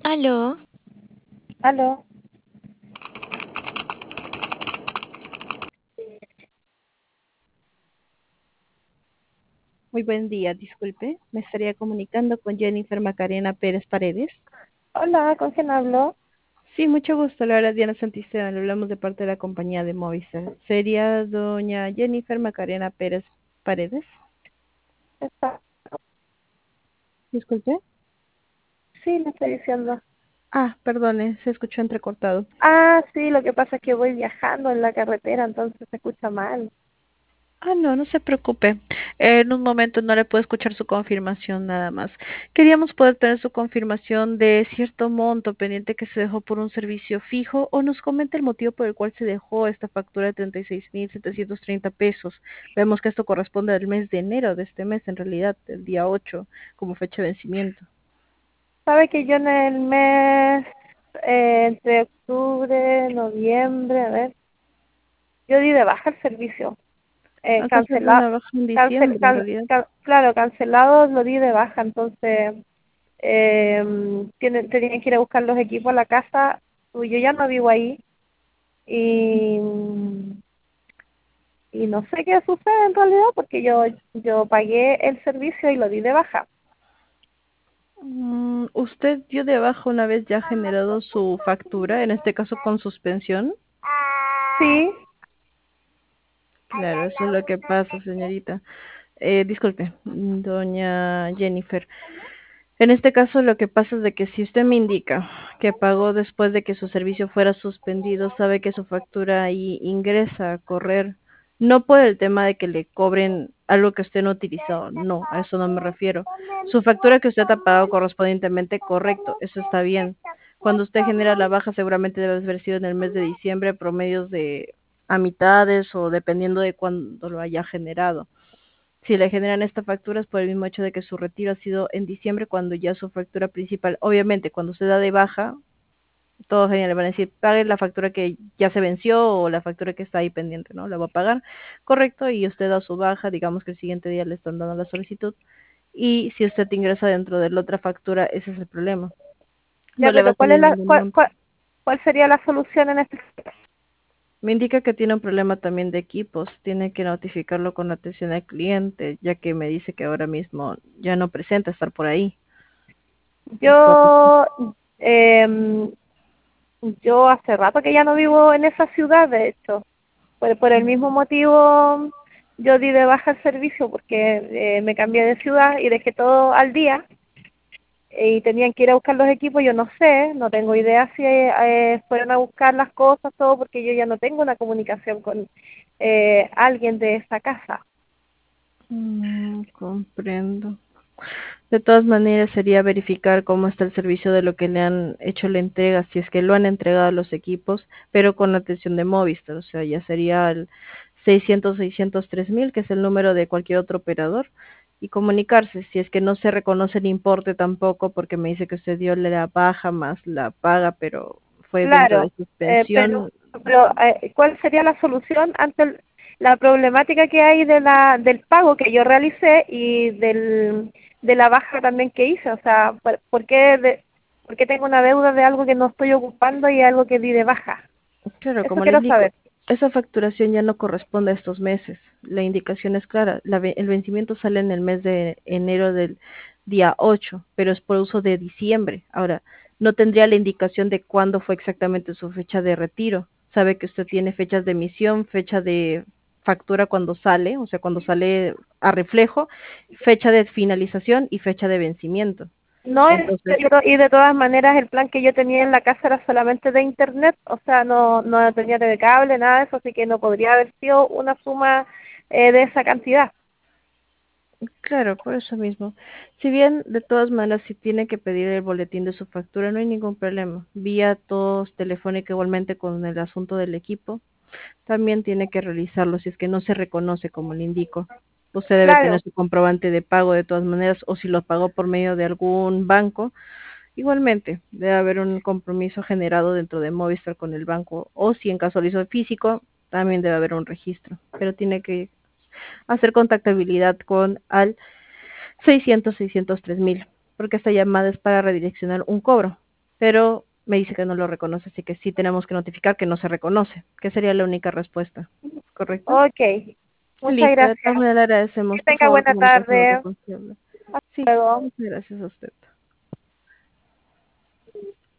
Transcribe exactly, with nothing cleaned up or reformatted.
Aló, Aló, Muy buen día, disculpe. Me estaría comunicando con Jennifer Macarena Pérez Paredes. hola, ¿con quién hablo? Sí, mucho gusto. La verdad, Diana Santisteban. Le hablamos de parte de la compañía de Movistar. ¿Sería doña Jennifer Macarena Pérez Paredes? Está... Disculpe. Sí, le estoy diciendo. Ah, perdone, se escuchó entrecortado. Ah, sí, lo que pasa es que voy viajando en la carretera, entonces se escucha mal. Ah, no, no se preocupe. En un momento no le puedo escuchar su confirmación nada más. Queríamos poder tener su confirmación de cierto monto pendiente que se dejó por un servicio fijo o nos comenta el motivo por el cual se dejó esta factura de treinta y seis mil setecientos treinta pesos. Vemos que esto corresponde al mes de enero de este mes, en realidad, el día ocho, como fecha de vencimiento. ¿Sabe que yo en el mes, eh, entre octubre, noviembre, a ver, yo di de baja el servicio? Eh, Acá se dio cancelado, una baja en cancel, diciembre, en can- realidad. can- claro, cancelado lo di de baja, entonces eh, tienen, tenían que ir a buscar los equipos a la casa, pues yo ya no vivo ahí y y no sé qué sucede en realidad porque yo yo pagué el servicio y lo di de baja. Mm, ¿Usted dio de baja una vez ya generado su factura, en este caso con suspensión? Sí, Claro, eso es lo que pasa, señorita. Eh, disculpe, mm, doña Jennifer. En este caso, lo que pasa es de que si usted me indica que pagó después de que su servicio fuera suspendido, sabe que su factura ahí ingresa a correr, no por el tema de que le cobren algo que usted no utilizó, no, a eso no me refiero. Su factura que usted ha pagado correspondientemente, correcto, eso está bien. Cuando usted genera la baja, seguramente debe haber sido en el mes de diciembre, promedios de a mitades o dependiendo de cuándo lo haya generado. Si le generan esta factura es por el mismo hecho de que su retiro ha sido en diciembre cuando ya su factura principal, obviamente cuando se da de baja, todos genial, le van a decir, pague la factura que ya se venció o la factura que está ahí pendiente, ¿no? La va a pagar, correcto, y usted da su baja, digamos que el siguiente día le están dando la solicitud, y si usted ingresa dentro de la otra factura, ese es el problema. No ya, le va pero a ¿cuál es salir la ningún cuál, monto. cuál, cuál sería la solución en este caso? Me indica que tiene un problema también de equipos, tiene que notificarlo con atención al cliente, ya que me dice que ahora mismo ya no presenta estar por ahí. Es correcto. Yo eh, yo hace rato que ya no vivo en esa ciudad, de hecho. Por, por el mismo motivo yo di de baja el servicio porque eh, me cambié de ciudad y dejé todo al día y tenían que ir a buscar los equipos, yo no sé, no tengo idea si eh, fueron a buscar las cosas, todo, porque yo ya no tengo una comunicación con eh, alguien de esa casa. Mm, comprendo. De todas maneras, sería verificar cómo está el servicio de lo que le han hecho la entrega, si es que lo han entregado a los equipos, pero con atención de Movistar, o sea, ya sería el seiscientos seiscientos tres mil, que es el número de cualquier otro operador, y comunicarse, si es que no se reconoce el importe tampoco, porque me dice que usted dio la baja más la paga, pero fue dentro de Claro, eh, pero, suspensión. pero eh, ¿cuál sería la solución ante el- la problemática que hay de la del pago que yo realicé y del de la baja también que hice? O sea, ¿por, por qué de, por qué tengo una deuda de algo que no estoy ocupando y algo que di de baja? Claro, Eso como le quiero indico, saber. esa facturación ya no corresponde a estos meses. La indicación es clara. La ve- el vencimiento sale en el mes de enero del día ocho, pero es por uso de diciembre. Ahora, no tendría la indicación de cuándo fue exactamente su fecha de retiro. Sabe que usted tiene fechas de emisión, fecha de factura cuando sale, o sea, cuando sale a reflejo, fecha de finalización y fecha de vencimiento. No, es Entonces, que yo- y de todas maneras el plan que yo tenía en la casa era solamente de internet, o sea, no no tenía T V cable, nada de eso, así que no podría haber sido una suma eh, de esa cantidad. claro, por eso mismo. Si bien, de todas maneras, si tiene que pedir el boletín de su factura, no hay ningún problema. Vía tos telefónica igualmente con el asunto del equipo, también tiene que realizarlo si es que no se reconoce, como le indico. Usted debe tener Claro, su comprobante de pago de todas maneras, o si lo pagó por medio de algún banco, igualmente debe haber un compromiso generado dentro de Movistar con el banco, o si en caso lo hizo físico, también debe haber un registro, pero tiene que hacer contactabilidad con al seiscientos, seiscientos tres mil, porque esta llamada es para redireccionar un cobro. pero me dice que no lo reconoce, así que sí tenemos que notificar que no se reconoce, que sería la única respuesta. ¿Correcto? Ok, muchas Listo, de todas gracias. maneras le Que agradecemos, por tenga favor, buena comunicarse con el tarde. responsable. Hasta Sí, luego. muchas gracias a usted.